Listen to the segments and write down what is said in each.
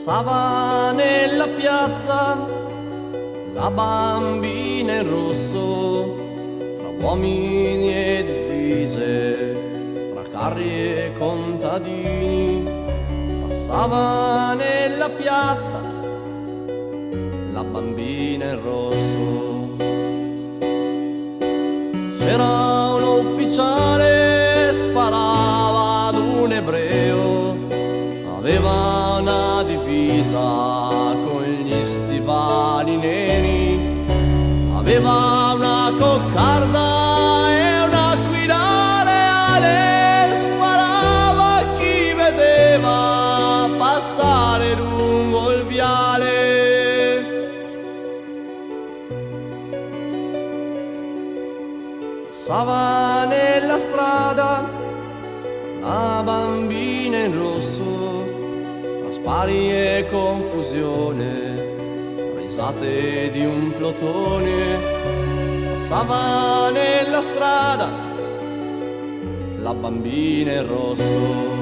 Passava nella piazza la bambina in rosso, tra uomini e divise, tra carri e contadini. Passava nella piazza la bambina in rosso. C'era un ufficiale, sparava ad un ebreo, aveva una divisa con gli stivali neri, aveva una coccarda e una quirinale, sparava a chi vedeva passare lungo il viale. Passava nella strada la bambina in rosso, tra spari e confusione, risate di un plotone. Passava nella strada la bambina in rosso.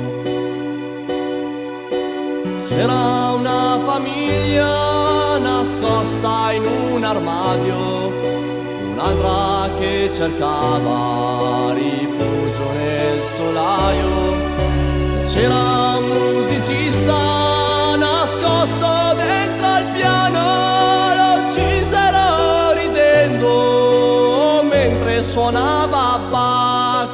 C'era una famiglia nascosta in un armadio, un'altra che cercava rifugio nel solaio. C'era un musicista nascosto dentro al piano, lo uccisero ridendo mentre suonava Bach.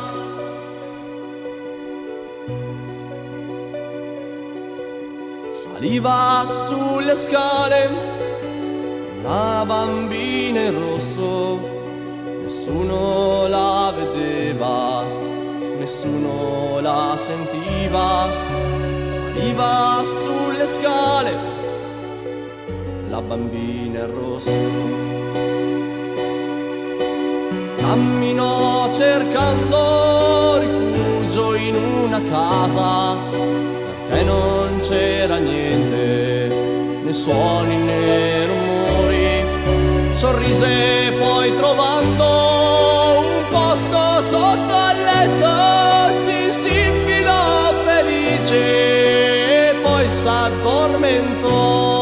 Saliva sulle scale la bambina in rosso, nessuno la vedeva, nessuno la sentiva. Saliva sulle scale la bambina in rosso. Camminò cercando rifugio in una casa, perché non c'era niente, né suoni né rumori. Sorrise poi trovando un posto sotto al letto, ci si infilò felice e poi s'addormentò.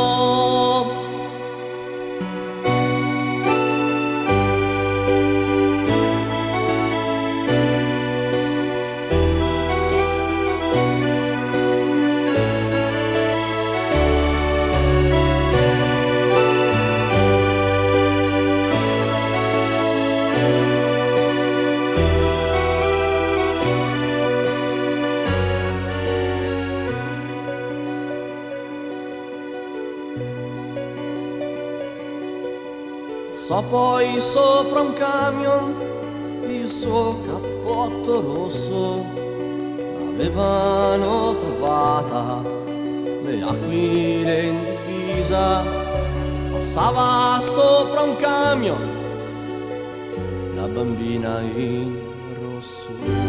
Passò poi sopra un camion, il suo cappotto rosso, l'avevano trovata le aquile in divisa. Passava sopra un camion la bambina in rosso.